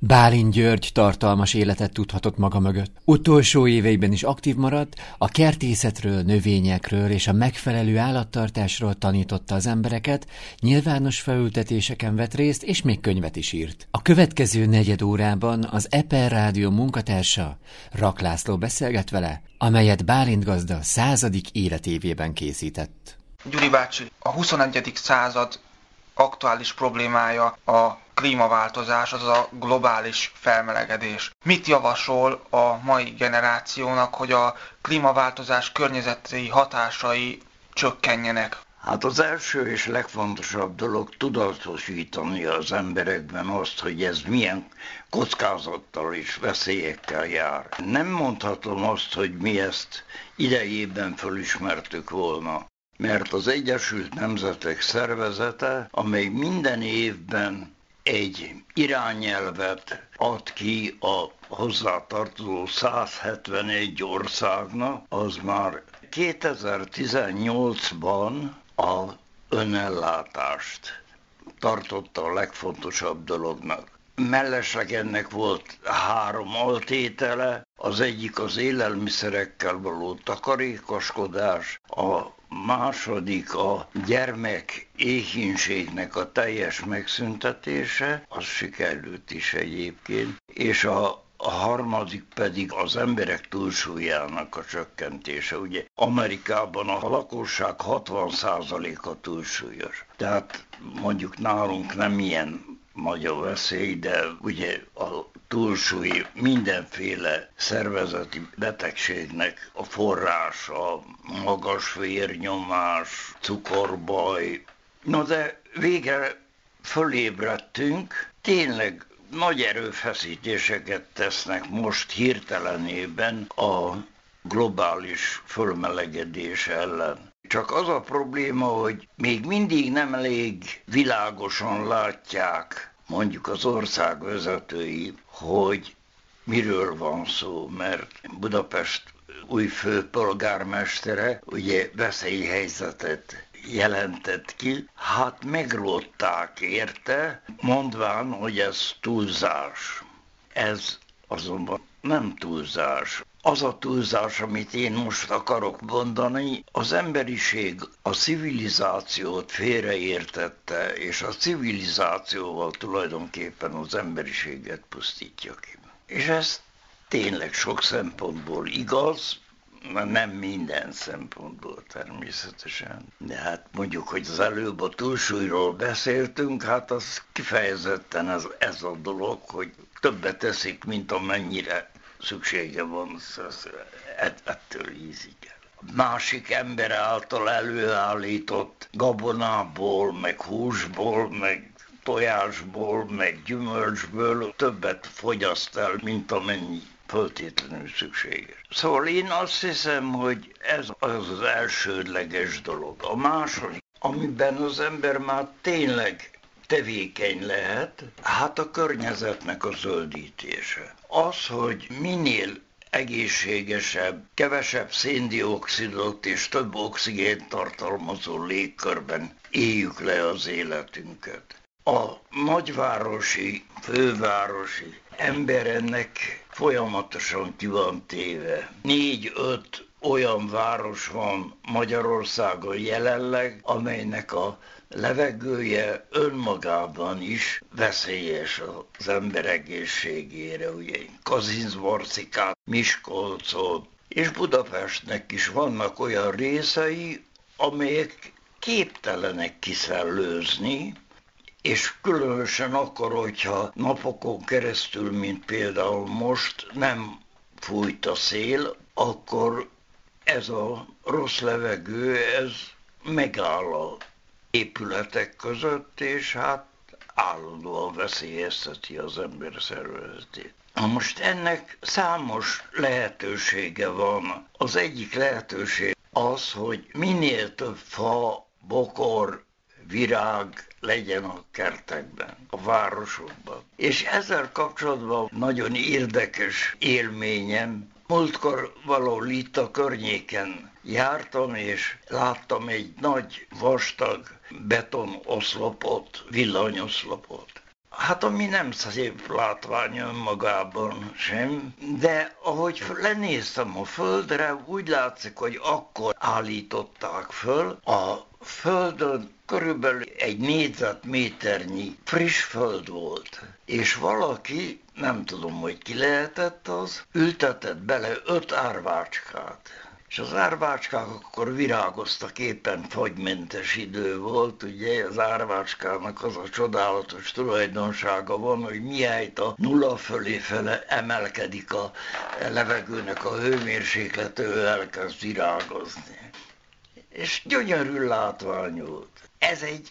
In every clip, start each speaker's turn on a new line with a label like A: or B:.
A: Bálint György tartalmas életet tudhatott maga mögött. Utolsó éveiben is aktív maradt, a kertészetről, növényekről és a megfelelő állattartásról tanította az embereket, nyilvános felültetéseken vett részt, és még könyvet is írt. A következő negyed órában az Eper Rádió munkatársa, Rak László beszélget vele, amelyet Bálint gazda 100. életévében készített.
B: Gyuri bácsi, a 21. század aktuális problémája a klímaváltozás, azaz a globális felmelegedés. Mit javasol a mai generációnak, hogy a klímaváltozás környezeti hatásai csökkenjenek?
C: Hát az első és legfontosabb dolog tudatosítani az emberekben azt, hogy ez milyen kockázattal és veszélyekkel jár. Nem mondhatom azt, hogy mi ezt idejében fölismertük volna, mert az Egyesült Nemzetek Szervezete, amely minden évben egy irányelvet ad ki a hozzátartozó 171 országnak, az már 2018-ban a önellátást tartotta a legfontosabb dolognak. Mellesleg ennek volt 3 altétele, az egyik az élelmiszerekkel való takarékoskodás, a második a gyermek éhínségnek a teljes megszüntetése, az sikerült is egyébként, és a harmadik pedig az emberek túlsúlyának a csökkentése. Ugye Amerikában a lakosság 60%-a túlsúlyos. Tehát mondjuk nálunk nem ilyen nagy a veszély, de ugye a túlsúly mindenféle szervezeti betegségnek a forrása, magas vérnyomás, cukorbaj. No de végre fölébredtünk, tényleg nagy erőfeszítéseket tesznek most hirtelenében a globális fölmelegedés ellen. Csak az a probléma, hogy még mindig nem elég világosan látják, mondjuk az ország vezetői, hogy miről van szó, mert Budapest új főpolgármestere ugye veszélyhelyzetet jelentett ki, hát meglották érte, mondván, hogy ez túlzás. Ez azonban nem túlzás. Az a túlzás, amit én most akarok mondani, az emberiség a civilizációt félreértette, és a civilizációval tulajdonképpen az emberiséget pusztítja ki. És ez tényleg sok szempontból igaz, nem minden szempontból természetesen. De hát mondjuk, hogy az előbb a túlsúlyról beszéltünk, hát az kifejezetten ez a dolog, hogy többet teszik, mint amennyire szüksége van, ettől ízik el. Másik ember által előállított gabonából, meg húsból, meg tojásból, meg gyümölcsből többet fogyaszt el, mint amennyi föltétlenül szükséges. Szóval én azt hiszem, hogy ez az elsődleges dolog. A második, amiben az ember már tényleg tevékeny lehet, hát a környezetnek a zöldítése. Az, hogy minél egészségesebb, kevesebb széndioxidot és több oxigént tartalmazó légkörben éljük le az életünket. A nagyvárosi, fővárosi ember ennek folyamatosan ki van téve. 4-5 olyan város van Magyarországon jelenleg, amelynek a levegője önmagában is veszélyes az ember egészségére. Ugye Kazincbarcikát, Miskolcot és Budapestnek is vannak olyan részei, amelyek képtelenek kiszellőzni, és különösen akkor, hogyha napokon keresztül, mint például most, nem fújt a szél, akkor ez a rossz levegő, ez megáll a épületek között, és hát állandóan veszélyezteti az ember szervezetét. Na most ennek számos lehetősége van. Az egyik lehetőség az, hogy minél több fa, bokor, virág legyen a kertekben, a városokban. És ezzel kapcsolatban nagyon érdekes élményem. Múltkor valahol itt a környéken jártam, és láttam egy nagy, vastag betonoszlopot, villanyoszlopot. Hát ami nem szép látvány önmagában sem, de ahogy lenéztem a földre, úgy látszik, hogy akkor állították föl. A földön körülbelül egy négyzetméternyi friss föld volt, és valaki, nem tudom, hogy ki lehetett az, ültetett bele 5 árvácskát. És az árvácskák akkor virágoztak, éppen fagymentes idő volt, ugye az árvácskának az a csodálatos tulajdonsága van, hogy mihelyt a nulla fölé fele emelkedik a levegőnek a hőmérséklete, ő elkezd virágozni. És gyönyörű látvány volt. Ez egy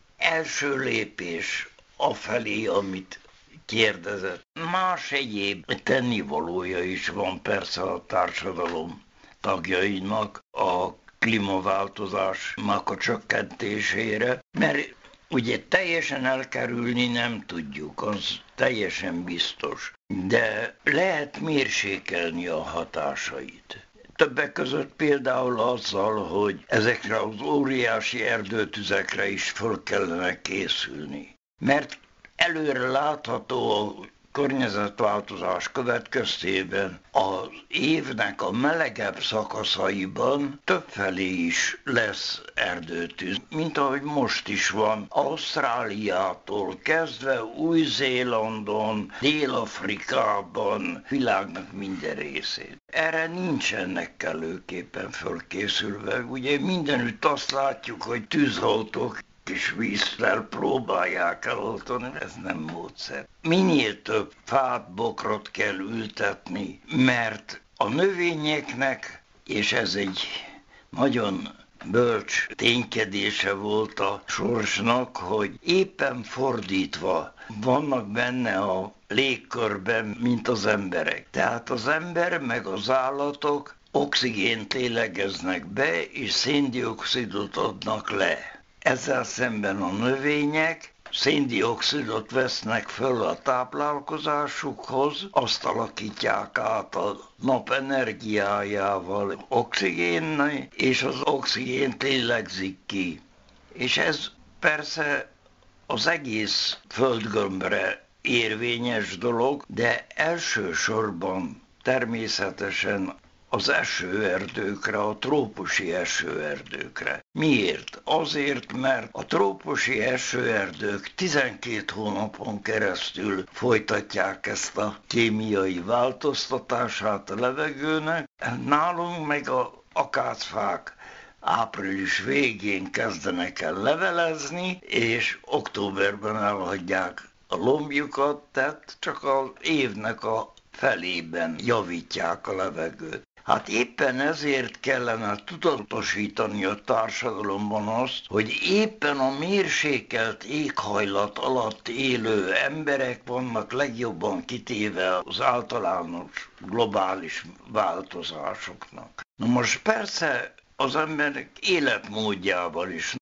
C: első lépés afelé, amit kérdezett. Más egyéb tennivalója is van persze a társadalom tagjainak a klímaváltozásnak a csökkentésére, mert ugye teljesen elkerülni nem tudjuk, az teljesen biztos, de lehet mérsékelni a hatásait. Többek között például azzal, hogy ezekre az óriási erdőtüzekre is föl kellene készülni. Mert előre látható a környezetváltozás következtében az évnek a melegebb szakaszaiban többfelé is lesz erdőtűz, mint ahogy most is van, Ausztráliától kezdve Új-Zélandon, Dél-Afrikában, világnak minden részén. Erre nincsenek kellőképpen fölkészülve. Ugye mindenütt azt látjuk, hogy tűzoltók és vízzel próbálják eloltani, ez nem módszer. Minél több fát, bokrot kell ültetni, mert a növényeknek, és ez egy nagyon bölcs ténykedése volt a sorsnak, hogy éppen fordítva vannak benne a légkörben, mint az emberek. Tehát az ember meg az állatok oxigént lélegeznek be, és széndioxidot adnak le. Ezzel szemben a növények széndioxidot vesznek föl a táplálkozásukhoz, azt alakítják át a nap energiájával oxigénnel, és az oxigént lélegzik ki. És ez persze az egész földgömbre érvényes dolog, de elsősorban természetesen az esőerdőkre, a trópusi esőerdőkre. Miért? Azért, mert a trópusi esőerdők 12 hónapon keresztül folytatják ezt a kémiai változtatását a levegőnek. Nálunk meg a akácfák április végén kezdenek el levelezni, és októberben elhagyják a lombjukat, tehát csak az évnek a felében javítják a levegőt. Hát éppen ezért kellene tudatosítani a társadalomban azt, hogy éppen a mérsékelt éghajlat alatt élő emberek vannak legjobban kitéve az általános globális változásoknak. Na most persze az emberek életmódjával is,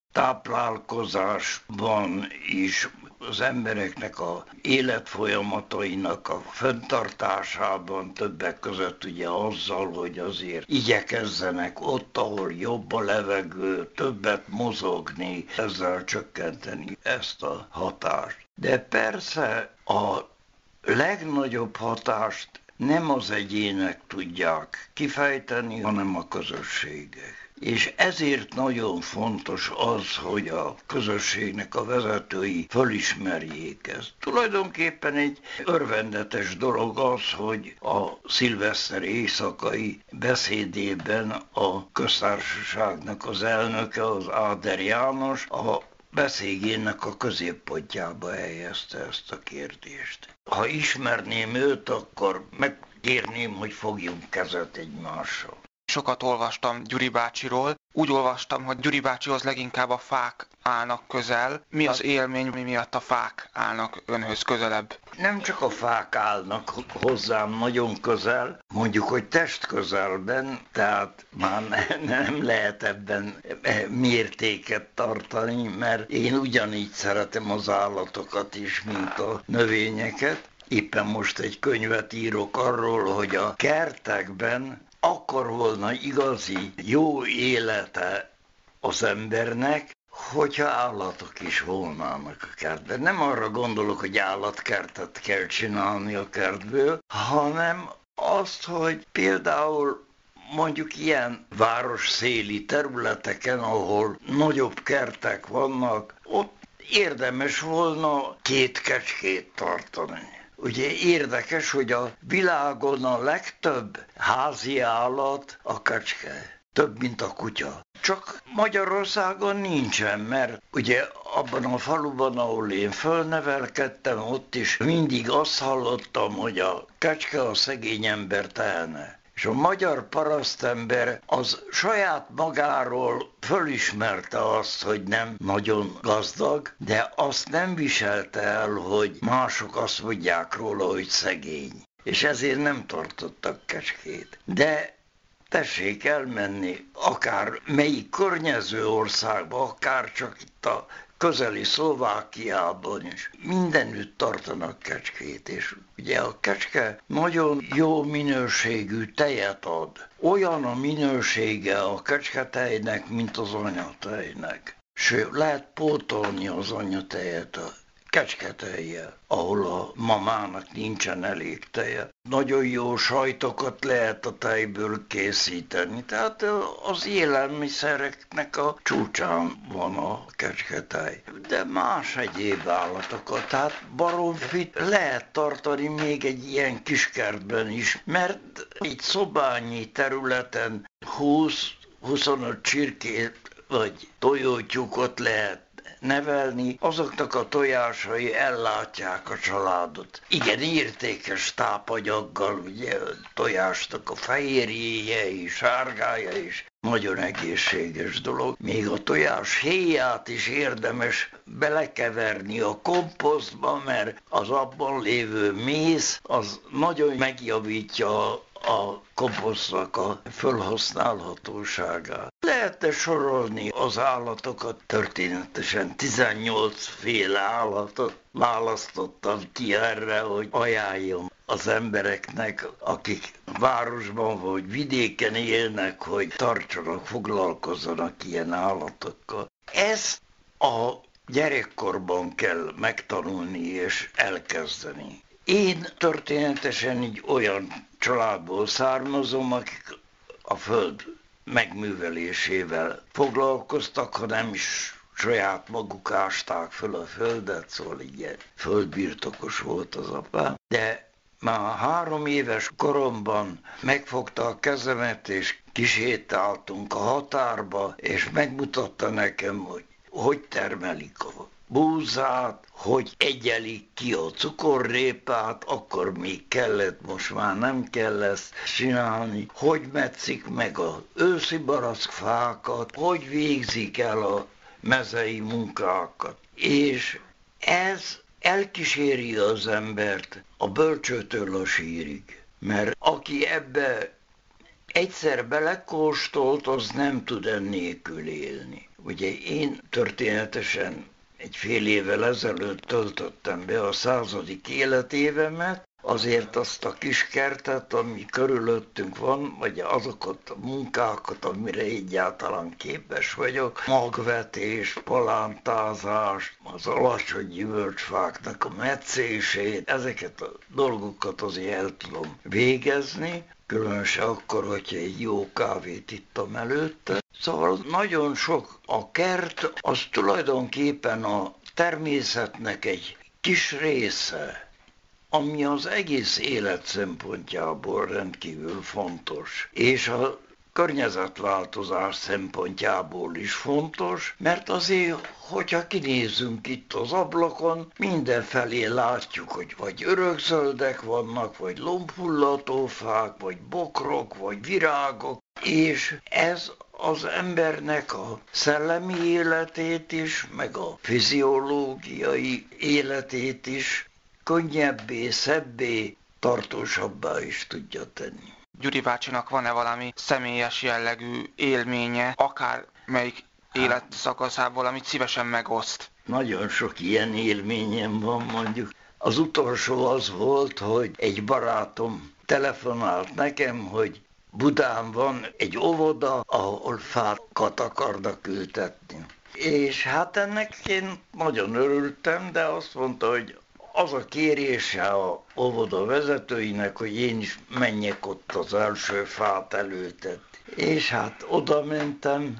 C: táplálkozásban is, az embereknek a életfolyamatainak a fenntartásában többek között ugye azzal, hogy azért igyekezzenek ott, ahol jobb a levegő, többet mozogni, ezzel csökkenteni ezt a hatást. De persze a legnagyobb hatást nem az egyének tudják kifejteni, hanem a közösségek. És ezért nagyon fontos az, hogy a közösségnek a vezetői fölismerjék ezt. Tulajdonképpen egy örvendetes dolog az, hogy a szilveszter éjszakai beszédében a köztársaságnak az elnöke, az Áder János, a beszédjének a középpontjába helyezte ezt a kérdést. Ha ismerném őt, akkor megkérném, hogy fogjunk kezet egymással.
B: Sokat olvastam Gyuri bácsiról. Úgy olvastam, hogy Gyuri bácsihoz leginkább a fák állnak közel. Mi az élmény, mi miatt a fák állnak önhöz közelebb?
C: Nem csak a fák állnak hozzám nagyon közel, mondjuk, hogy testközelben, tehát már nem lehet ebben mértéket tartani, mert én ugyanígy szeretem az állatokat is, mint a növényeket. Éppen most egy könyvet írok arról, hogy a kertekben akkor volna igazi, jó élete az embernek, hogyha állatok is volnának a kertben. Nem arra gondolok, hogy állatkertet kell csinálni a kertből, hanem azt, hogy például mondjuk ilyen városszéli területeken, ahol nagyobb kertek vannak, ott érdemes volna 2 kecskét tartani. Ugye érdekes, hogy a világon a legtöbb házi állat a kecske, több, mint a kutya. Csak Magyarországon nincsen, mert ugye abban a faluban, ahol én fölnevelkedtem, ott is mindig azt hallottam, hogy a kecske a szegény ember tehene. És a magyar parasztember az saját magáról fölismerte azt, hogy nem nagyon gazdag, de azt nem viselte el, hogy mások azt mondják róla, hogy szegény. És ezért nem tartottak kecskét. De tessék elmenni akár melyik környező országba, akár csak itt a közeli Szlovákiában is. Mindenütt tartanak kecskét, és ugye a kecske nagyon jó minőségű tejet ad. Olyan a minősége a kecsketejnek, mint az anyatejnek. Sőt, lehet pótolni az anyatejet a kecsketejjel, ahol a mamának nincsen elég teje. Nagyon jó sajtokat lehet a tejből készíteni, tehát az élelmiszereknek a csúcsán van a kecsketej. De más egyéb állatokat, tehát baromfit lehet tartani még egy ilyen kiskertben is, mert egy szobányi területen 20-25 csirkét vagy tojótyúkot lehet nevelni, azoknak a tojásai ellátják a családot. Igen, értékes tápanyaggal, ugye a tojásnak a fehérjéje is, sárgája is nagyon egészséges dolog. Még a tojás héját is érdemes belekeverni a komposztba, mert az abban lévő méz az nagyon megjavítja a komposztnak a felhasználhatóságát. Lehetne sorolni az állatokat, történetesen 18 féle állatot választottam ki erre, hogy ajánljam az embereknek, akik városban vagy vidéken élnek, hogy tartsanak, foglalkozzanak ilyen állatokkal. Ezt a gyerekkorban kell megtanulni és elkezdeni. Én történetesen így olyan családból származom, akik a föld megművelésével foglalkoztak, ha nem is saját maguk ásták föl a földet, szóval ilyen földbirtokos volt az apám. De már 3 éves koromban megfogta a kezemet, és kisétáltunk a határba, és megmutatta nekem, hogy termelik a búzát, hogy egyelik ki a cukorrépát, akkor még kellett, most már nem kell ezt csinálni, hogy metszik meg az őszi barackfákat, hogy végzik el a mezei munkákat. És ez elkíséri az embert a bölcsőtől a sírig, mert aki ebbe egyszer belekóstolt, az nem tud ennélkül élni. Ugye én történetesen egy fél évvel ezelőtt töltöttem be a 100. életévemet, azért azt a kis kertet, ami körülöttünk van, vagy azokat a munkákat, amire egyáltalán képes vagyok, magvetés, palántázás, az alacsony gyümölcsfáknak a metszését, ezeket a dolgokat azért el tudom végezni, különösen akkor, hogyha egy jó kávét ittam előtte. Szóval nagyon sok a kert, az tulajdonképpen a természetnek egy kis része, ami az egész élet szempontjából rendkívül fontos, és a környezetváltozás szempontjából is fontos, mert azért, hogyha kinézünk itt az ablakon, mindenfelé látjuk, hogy vagy örökzöldek vannak, vagy lombhullatófák, vagy bokrok, vagy virágok, és ez az embernek a szellemi életét is, meg a fiziológiai életét is könnyebbé, szebbé, tartósabbá is tudja tenni.
B: Gyuri bácsinak van-e valami személyes jellegű élménye, akár melyik életszakaszából, amit szívesen megoszt?
C: Nagyon sok ilyen élményem van, mondjuk. Az utolsó az volt, hogy egy barátom telefonált nekem, hogy Budán van egy óvoda, ahol fákat akarnak ültetni. És hát ennek én nagyon örültem, de azt mondta, hogy az a kérése a óvoda vezetőinek, hogy én is menjek ott az első fát elültetni. És hát oda mentem,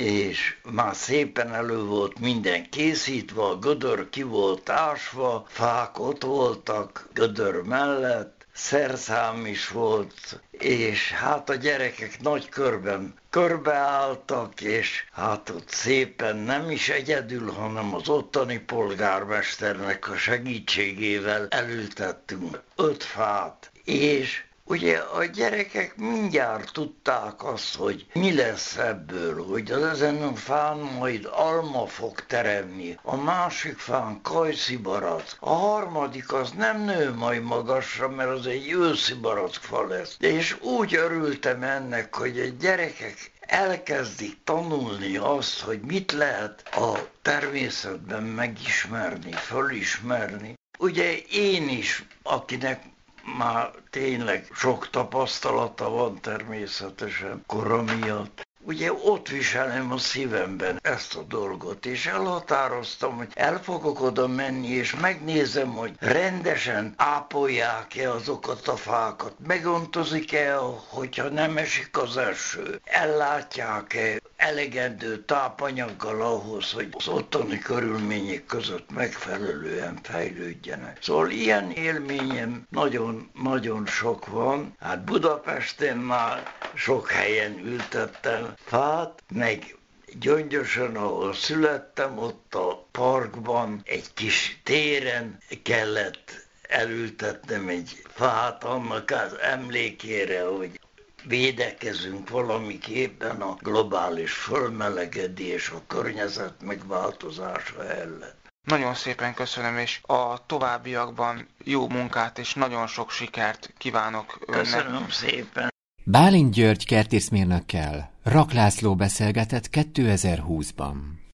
C: és már szépen elő volt minden készítve, a gödör ki volt ásva, fák ott voltak gödör mellett, szerszám is volt, és hát a gyerekek nagy körben körbeálltak, és hát ott szépen nem is egyedül, hanem az ottani polgármesternek a segítségével elültettünk 5 fát, és ugye a gyerekek mindjárt tudták azt, hogy mi lesz ebből, hogy az ezen a fán majd alma fog teremni, a másik fán kajszibarack, a harmadik az nem nő majd magasra, mert az egy őszi barackfa lesz. És úgy örültem ennek, hogy a gyerekek elkezdik tanulni azt, hogy mit lehet a természetben megismerni, fölismerni. Ugye én is, akinek már tényleg sok tapasztalata van természetesen kora miatt. Ugye ott viselem a szívemben ezt a dolgot, és elhatároztam, hogy el fogok oda menni, és megnézem, hogy rendesen ápolják-e azokat a fákat, megontozik-e, hogyha nem esik az eső, ellátják-e elegendő tápanyaggal ahhoz, hogy az ottani körülmények között megfelelően fejlődjenek. Szóval ilyen élményem nagyon sok van. Hát Budapesten már sok helyen ültettem fát, meg Gyöngyösön, ahol születtem, ott a parkban, egy kis téren kellett elültetnem egy fát annak az emlékére, hogy védekezünk valamiképpen a globális fölmelegedés, a környezet megváltozása ellen.
B: Nagyon szépen köszönöm, és a továbbiakban jó munkát és nagyon sok sikert kívánok önnek.
C: Köszönöm szépen.
A: Bálint György kertészmérnökkel Rak László beszélgetett 2020-ban.